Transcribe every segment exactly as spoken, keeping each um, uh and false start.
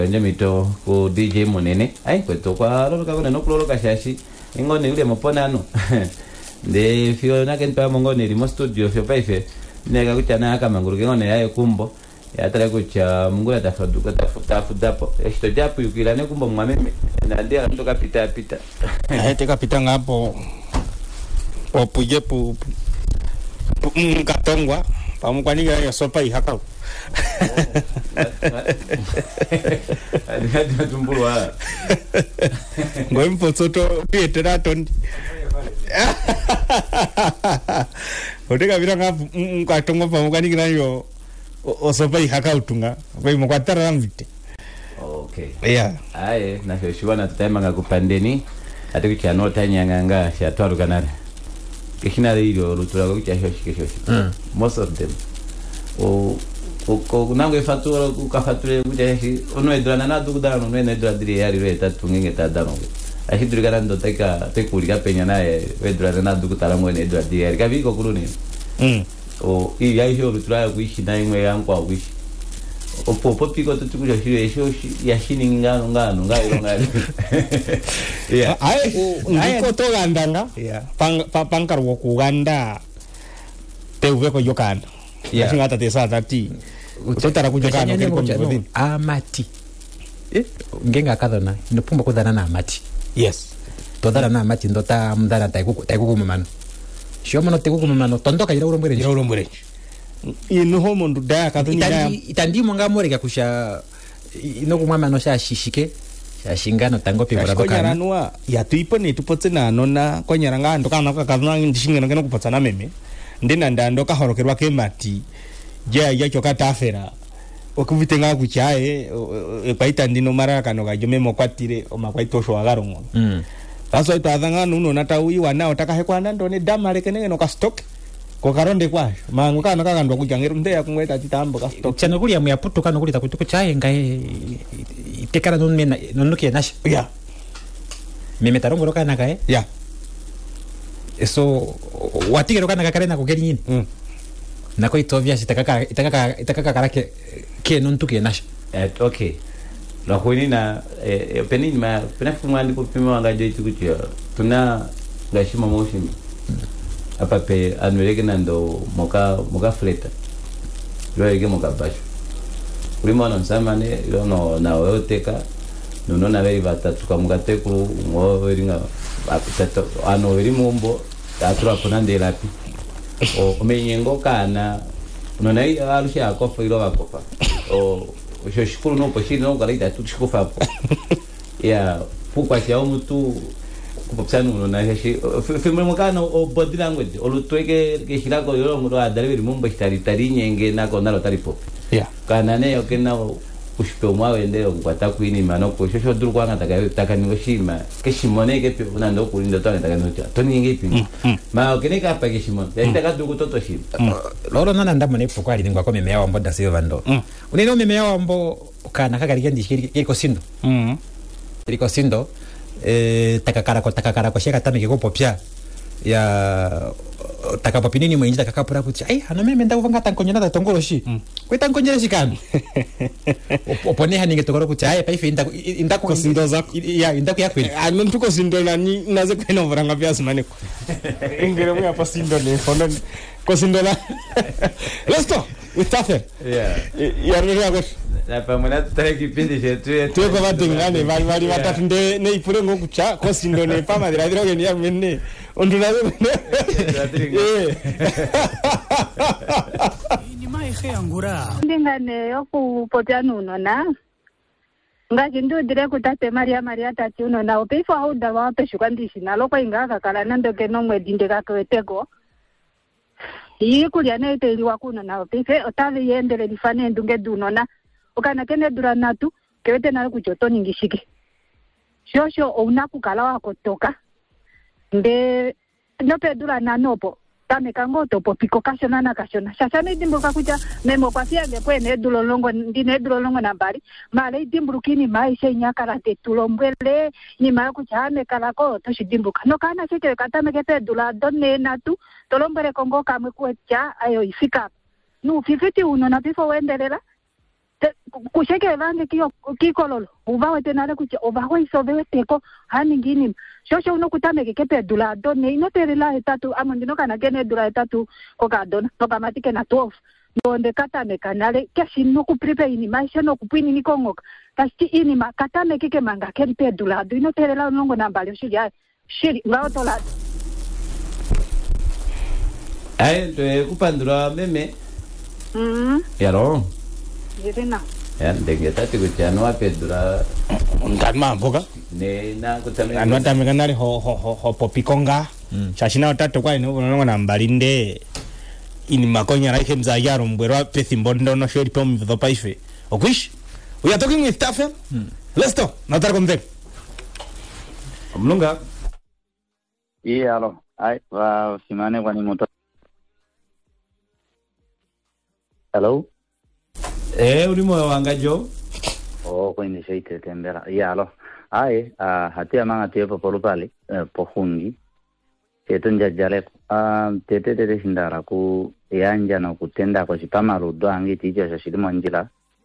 nje mito ku D J Monene ai kweto kwa lolo ka no kulolo ka shashi ingone yule mapona no de fio na ken pa mongone limo studio fio paife nega kuchana kama nguruke ngone yae kumbo ya tara kucha mungu atafaduka tafuta fudapo esto japo yukila ne kumbo mwameme na ndia ndoka pita pita aite kapita ngapo opuje pu mkatongwa pamukwaniga ya sopa ihaka Ada tumbulwa. Ngompo soto pietera tondi. Oteka biranga mkatongo pamukwaniga yo osopa ihaka utunga kwa mukwatara ramvite. Okay. Yeah. Aye, na shishwana tutema ngakupandeni ati kuchano tanyanga sha twarukanana. Kishina ilo lutura kucha shoshi shoshi. Most of them. O o nango fatura ku ka fatura kucha shi ono edrana na du dano no ne edra diri yari re tatu ngenge ta dano. Ahi duri garando teka te kulika penya na e edra na du kutala mo ne edra diri yari ka biko kuruni. Mm. O i ya hiyo lutura ku shi na ingwe yangu au shi. O popo piko tu kucha shi shi ya shini ngano ngano ngayo ngayo. Yeah. Ai ndiko to gandanga. Yeah. Pang pangkar wo ku ganda. Te uwe ko yokana. Yeah. Singata te sa tati. Utotara kujokana ke ko no amati. Eh ngenga kadona ndopumba kudana na amati. Yes. Todara na amati ndota mdana taikuku taikuku mamano. Shoma no taikuku mamano tondoka ira urombere. Ira urombere. Ino homo ndudaya kadoni ya. Itandi monga morega kusha ino kumama no sha shishike. Shashingano tango pe bora bakana. Konyaranwa ya tuipo ni tupotse na nona konyaranga ndokana kakazana ndishingano keno kupatsana meme. Ndina ndando ka horokerwa ke mati je ya choka tafera okuvitenga kuchae e paita ndino mara kano ga jome mokwatire o makwaito sho agarongo mm taso ito adanga nuno nata uyi wana otaka he kwana ndone damare kenenge no ka stock ko karonde kwa mangu kana ka kandwa kujangeru nde ya kumweta titambo ka stock chano kuli ya muyaputu kana kuli takutuko chae ngae itekara non mena non ke nash ya me metarongo roka na kae ya eso watigero kana kakarena ko geri nyini mm na ko itovia sitakaka itakaka itakaka karake ke non tuke nash eh okay la kwini na eh penini ma pena fumandi ko pima wanga je tukutia tuna gashima moshimi apa pe anweleke nando moka moka fleta yo yeke moka basho ulimo no samane yo no na oteka no no na veri batatu kamuka tekuru ngo veringa apitato ano veri mombo atura ponande lapi o omenyengo kana no nai alusha akofa ilo akofa o o shikuru no poshiri no galita tu shikofa ya pukwa sia umutu kupopsana no na heshi filme mokana o body language o lutweke ke shirako yo ngo adare veri mombo stari tari nyenge na ko nalo tari pop ya kana ne yo kena ushipomwa wende ngwata kuini mano ko shosho duru kwa ngata taka ngoshima ke shimone ke pe unando kulindo to ngata ngocha to ninge ipi ma okene ka pa ke shimone ya taka duru toto shim loro nana ndamo ne pokwa ali ngwa ko meme yawo mboda silva ndo uneno meme yawo mbo kana kaka ligandi kiriko sindo mm kiriko sindo eh takakara ko takakara ko sheka tamike ko popya ya takapapinini mwenye takakapura kuti ai hano meme ndako vanga tankonyana da tongoro shi ko tankonyana shikano opone haninge tokoro kuti ai pa ife ndako ndako ko sindo zako ya ndako yakwe ano tuko sindo na ni naze kwena vranga pia simaniko ingere mu apa sindo ne fono ko sindo la listo itafe yeah ya rere ako na pamona tutare kipindi chetu tu ko batingane bali bali batatu nde ne ipure ngo kucha ko sindo ne pama dira dira ngeni ya menne onduna eh ni mai khangura ndingane yokupotea nuno na ngaji ndu dire kutate maria maria tati uno na opeifo hauda wa peshu kandishi na loko ingaka kala nando ke no mwedinde kakwetego yi kulia na iteli wakuno na opeife otave yendele lifane ndunge duno na ukana kene durana tu kewete na kujoto ningishike shosho unaku kala wako toka nde nope durana nopo tame kangoto po piko kashona na kashona shashana idimbuka kuja memo kwa fia ngepo ene dulolongo ndine dulolongo na bari male idimburukini maisha nyakara te tulombwele ni mara kuchame kala ko to shidimbuka no kana chete katame kepe dula donne na tu tolombere kongo kamwe kuecha ayo ifika nu fifiti uno na pifo wendelela kusheke vange kiyo kikololo uvawe tenale kuche uvawe isovewe teko hani ngini shosho unokutameke kepedula done inoterela etatu amondino kana kene dula etatu kokadona nokamatike na twelve ndonde katame kanale keshi nokupripe ini maisha nokupwini nikongoka kashi ini makatame kike manga kempedula do inoterela nongo nambali shiri ya shiri ngaotola ai ndo kupandura meme mhm yaro jirina ya ndenge tati kuchano apedura ndan mamboka ne na kutameka anwata mekanali ho ho ho, ho popikonga mm. Shashina otatu kwa ino nongo nambalinde ini makonya raike mzayaro mbwerwa pethimbo ndono shori po mvidhopa ife okwish we are talking with Tafel mm. Let's talk nataka kumve mlunga iya alo ai wa simane kwa ni moto hello eh ulimo wangajo oh kwa ni shaite tembera iya alo ai ah hatia manga tepo polupali pohungi teto njajale ah tete tete shindara ku yanja na kutenda kwa chipama rudo angi tijo shashilimo njila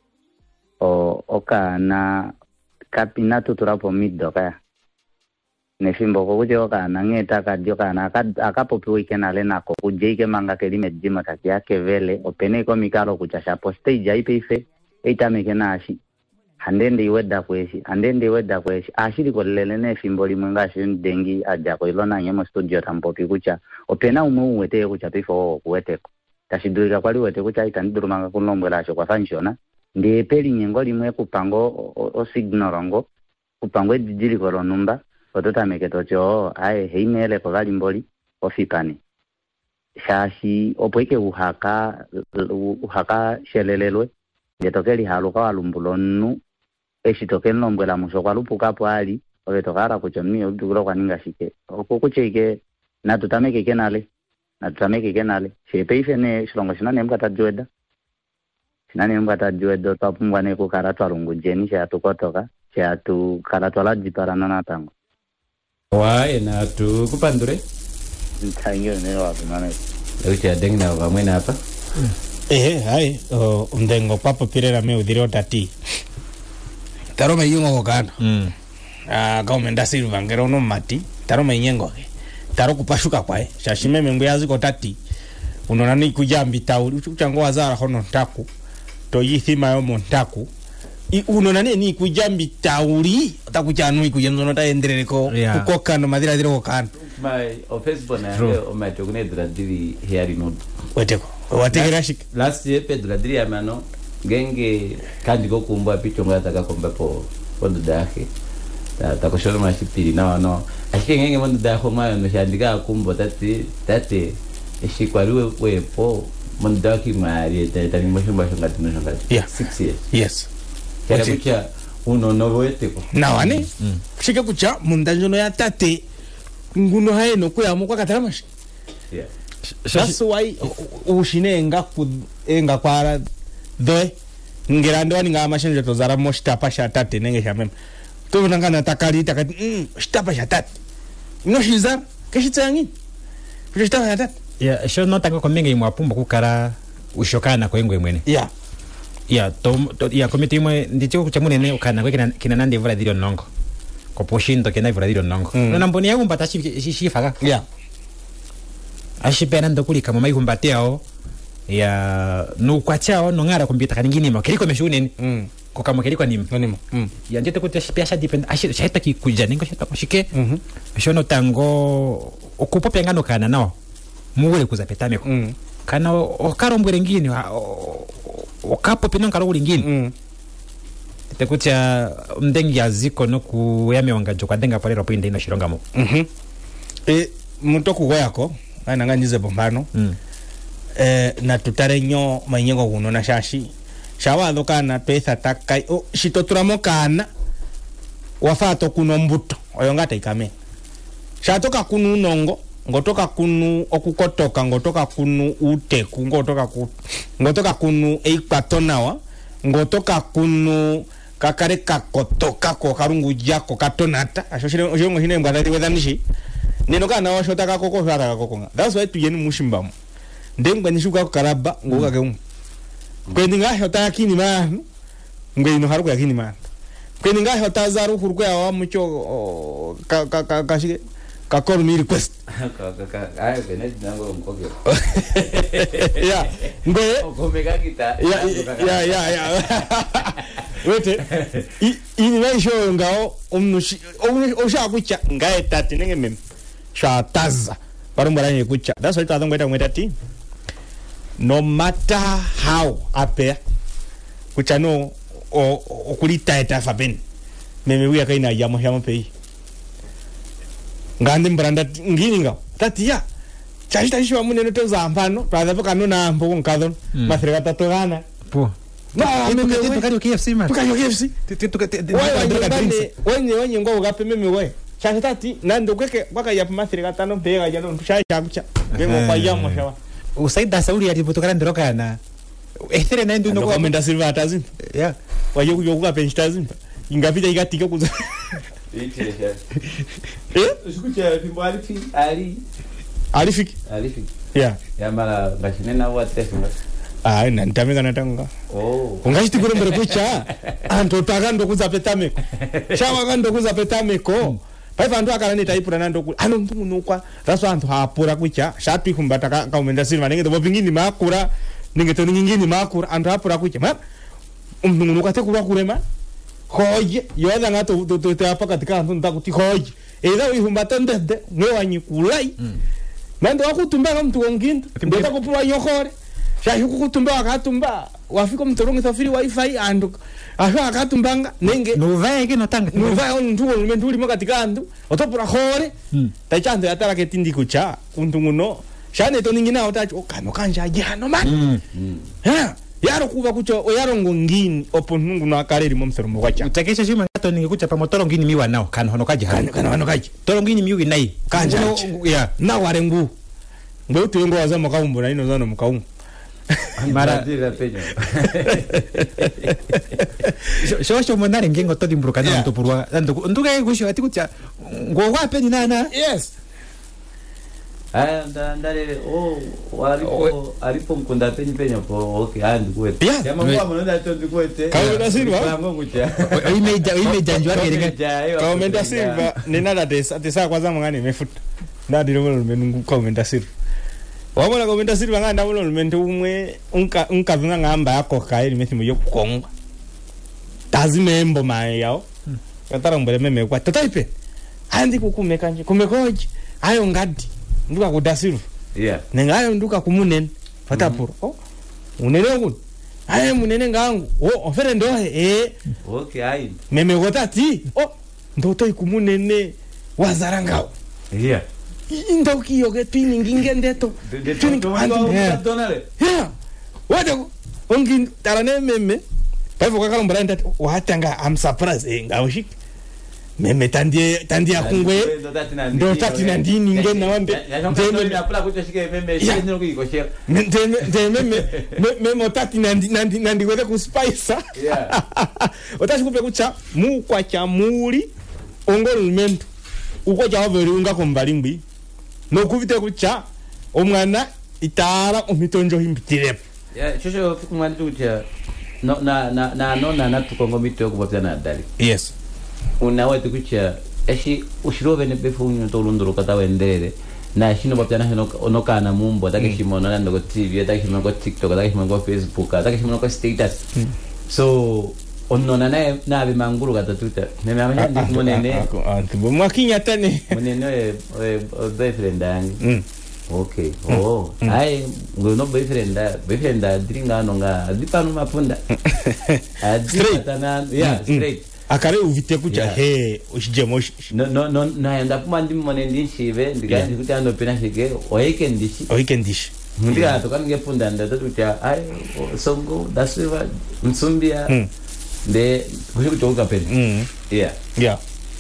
o oka na kapina tuturapo middo kaya nefimbo ko kuje oka na ngeta ka dio kana akapopi weekend ale nako kujeike manga kelime jima taki yake vele opene ko mikalo kuchasha poste jaipe ife eitameke nashi handende iweda kweshi handende iweda kweshi ashiri ko lele nefimbo limwenga shin dengi aja ko ilona nyemo studio tampopi kucha opena umu wete kucha pifo kuweteko tashidurika kwali wete kucha itanduru manga kunombwela sho kwa fanshona ndi peli nyengo limwe kupango o, o signorongo kupango dijili ko numba otota meketocho ai heimele ko galimboli ofipani shashi opoike uhaka uhaka shelelelwe yetokeli haluka walumbulonu eshitokeli nombwela musho kwa lupuka po ali obetokara kuchomni odugulo kwa ningashike okukucheke na tutameke kenale na tutameke kenale shepe ifene shilongo shinane mkata joeda shinane mkata joeda tapungwa ne ku karatwa lungujeni sha tukotoka sha tu karatwa la jiparana na tango wae na tu kupandure ntangyo ne wa bimane ucha dengna wa mwena hapa eh hai undengo papo pirera me udiro tati taro me yungo kana mm ah gaumenda silva ngero no mati taro me nyengo taro kupashuka kwae shashime mengu yazi ko tati unona ni kujambi tauli uchango wazara hono ntaku to yithima yo montaku I uno nane ni kujambi tauri takuchanui kuyenzo ta endereko yeah. Kukoka no madira diro kan my office na o my togune dradiri here no weteko wategera shik last year pe dradiri amano genge kandi go kumba picho ngata ka komba po pondo dahe ta ta ko shoro mashipiri na no ashike ngenge mondo daho mayo no shandika kumbo tati tati eshikwaruwe wepo mondo daki mari ta ta ni moshomba shongati no shongati yeah six years yes kera kucha uno no weteko na wane mm. Shike kucha mundanjono ya tate nguno haeno kuya mukwa kataramashi yeah that's why ushine enga ku enga kwara doe ngirando ani ngama shenje tozara moshita pasha tate nenge shamem to nangana takali takati mm shita pasha tate no shiza keshitsangi shita pasha tate ya sho nota ko menga imwapumba kukara ushokana ko engwe mwene yeah ya to, to ya komite imwe nditiko kuchamune ne ukana kwa kina kina nande vula dirio nongo ko poshindo kina vula dirio nongo mm. No namboni yangu mbata shi shi faga yeah ashipera ndo kulika mama ihumbateo ya no kwachao no ngara kompita kaningini ma kiriko meshune mm. Ko kama kiriko nimo nimo mm. Ya ndete ko tshipesha depend ashi shaita ki kujaningo shaita koshike mhm mm shono tango okupo pengano kana nao muwele kuzapetame ko mm. Kana okaro mbwere ngini okapo pino nkaro ulingini mm. Tekucha mdengi aziko no kuyame wangajo kwa denga palero pinde ino shironga mo mhm e mutoku yako ana nganyize bombano mm. Eh na tutarenyo manyengo kuno na shashi shawa dokana pesa takai o shitoturamo kana wafato kuno mbuto oyongata ikame shatoka kunu nongo ngotoka kunu okukotoka ngotoka kunu uteku ngotoka ku ngotoka kunu eipatonawa ngotoka kunu kakare kakotoka ko karungu jako katonata asho shire shire shine mbadali wedanishi neno kana washo taka koko shara koko that's why tuyeni mushimbamu ndengwa nishuka karaba ngoka ke um kwendinga hota kini manu ngwe ino haruko yakini man kweni nga hota zaru kurko ya wa mucho ka ka ka ka shige ka call me request ka ka ka ay benet nango ngokyo ya ngwe ngomeka kita ya ya ya ya wete ini na show ngao umnushi osha kucha ngae tati nenge mem sha taza parumbara nye kucha that's why taza ngweta ngweta ti no matter how appear kucha no o okulita eta faben meme wiya kaina yamo yamo pei ngande mbranda ngini ngao tati ya chashita shwa munene to zampano pada pa kanona mpo nkadon mathireka tatogana po no meme we tukayo K F C man tukayo K F C wenye wenye ngo ugape meme we chashita ti nando kweke kwaka yapa mathireka tano pega jalo tushasha kucha ngemo kwa yamo shawa usaida sauri ati potokana ndoka na ethere na ndio no komenda silva atazin yeah wayo kuyokuka penstazin ingapita ikatika kuza Interesting. eh Usikucha fimbo alifi ali alifiki alifi. yeah Ya mara bashinena watefunga. ah na ntameka natanga Oh. ungashiti kurembere kucha anto takando kuza petameko shawa kando kuza petameko paipa ndo akala nita ipura nando ku ano mtungu nukwa raso anto hapura kucha shatu kumbata ka kaumenda silva ninge to pingini makura ninge to nyingini makura anto hapura kucha ma mtungu nukwa te kuwa kurema hoje yoda ngato to to te apa katika anto ntakuti hoje eza uihumbata ndede ngewanyi kulai nando akutumba mtu wonginto ndo takupura yokore shahi kukutumba wakatumba wafika mtorongo safiri wifi ando aho akatumbanga nenge nuvae ke notanga nuvae on ntuo mentuli makatika andu otopura hore tachando yatara ke tindi kucha untunguno shane to ningina otacho okano kanja jano man ha yaro kuva kucho yaro ngongini oponungu na kareri momseromo kwacha utakesha shima ngato ninge kucha pa motoro ngini miwa nao kan hono kaje kan kan hono kaje toro ngini miwi nai kanja ya na warengu ngwe utuyengo waza makaumbo na ino zano makaumbo Mara dira peño. Sho sho monare ngengo to dimbruka na to purwa ndo nduga gusho ati kucha ngo wape ni nana yes Ah ndandale oh walipo alipo mkunda penye penye po okay andi kwete. Yeah. Ya mambo mnaona tondi kwete. Kaumenda Silva. Mambo kucha. imeja imeja njwa kereka Kaumenda Silva nina desa desa kwanza mngani mefuta. Ndadi lo menungu Kaumenda Silva. Wabona Kaumenda Silva nganda lo mente umwe unka unka vinga ngamba yako kae limethimo yokukonga. Tazimembo mae yao. Katara mbele meme kwa totaipe. Andi kukumeka nje kumekoje. Ayo ngadi. Nduka kudasiru Yeah. nengayo nduka kumunene fatapuro mm -hmm. Oh unene ngo aye munene ngangu oh ofere ndohe eh Okay ai. meme gotati oh ndoto ikumunene wazarangao Yeah. indoki yoge twini ngingendeto Twini yeah donale. yeah wado ongi tarane meme paivo kakalo mbranda watanga am surprise eh ngawshik meme tandie tandie akungwe ndo tati na ndini ngena wambe ndeme na pula kucha shike meme shike nino kikoshera ndeme ndeme meme tati na ndini na ndiweze ku spice yeah otashikupe kucha mu kwa cha muri ongolumento uko cha waveri unga kombalimbi no kuvite kucha omwana itara omitonjo himbitire yeah shosho kumwani kucha no na na na no na natukongo mito kubapya na dali yes unawe tukucha eshi ushirove ne befunyo to lunduro kata wendere na shino bapya na no kana mumbo take shimono na ndo T V take shimono ko TikTok take shimono ko Facebook take shimono ko status so onnona na na be manguru kata tuta meme amanya ndi monene antu mwakinya tane monene e boyfriend yangu okay oh ai ngono boyfriend boyfriend dringa nonga dipanu mapunda straight yeah straight akare uvite kucha Yeah. he ushijemo no no no naenda kuma ndi mone ndishive ndikazi kuti andopena shike oike ndishi weekendish ndika to kange punda ndata kuti ai songo dasiva msumbia de kushi kutoka pena mm yeah yeah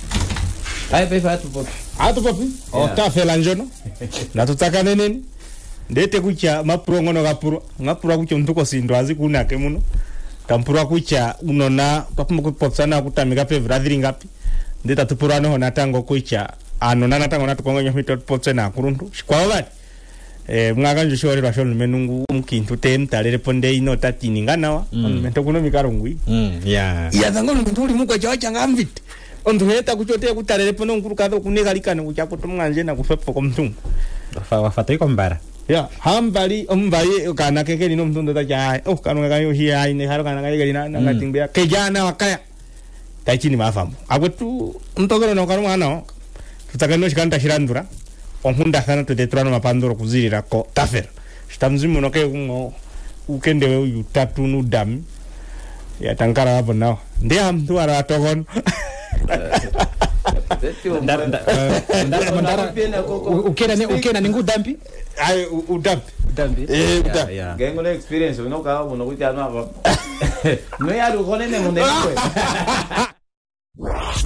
ai pe fatu pop atu papi o ta fela njono na tutaka nene ndete kucha mapuro ngono kapuro ngapura kucha ntuko sindo azikuna ke muno kampura kucha unona papuma kupotsana kutamika pevra thiri ngapi ndeta tupurano hona tango kucha anona natango natukongonya mito potsena kurundu kwa wali eh mwaka njoshore rwasho menungu mkintu tenta lele ponde ino tatini nganawa Mm. mento kuno mikarungwi Mm, yeah. ya zangono mtuli mukwa chawa changambit onduheta kuchotea kutalele pono nkuru kadho kunegalikana kuchapoto mwanje na kufepo kwa mtungu Wafa wafa toiko mbara. ya hambali ombali kana kekeli no mtundo ta ja oh kana kayo hi ai ne haro kana kayo na na ngatingbea kejana wakaya taichini mafamu agwetu mtogero no kana mwana tutakano shikanta shirandura onhunda sana tudetrano mapandoro kuzirira ko tafera shitamzimu no ke ngo ukende we utatu nu dam ya tankara hapo nao ndia mtu ara togon Ndara ndara ndara ukena ni ukena ni ngudampi? ai udam Dambi. eh udam Yeah. Gengo na experience uno ka uno kutia no hapo. No ya ru konene munde kwe.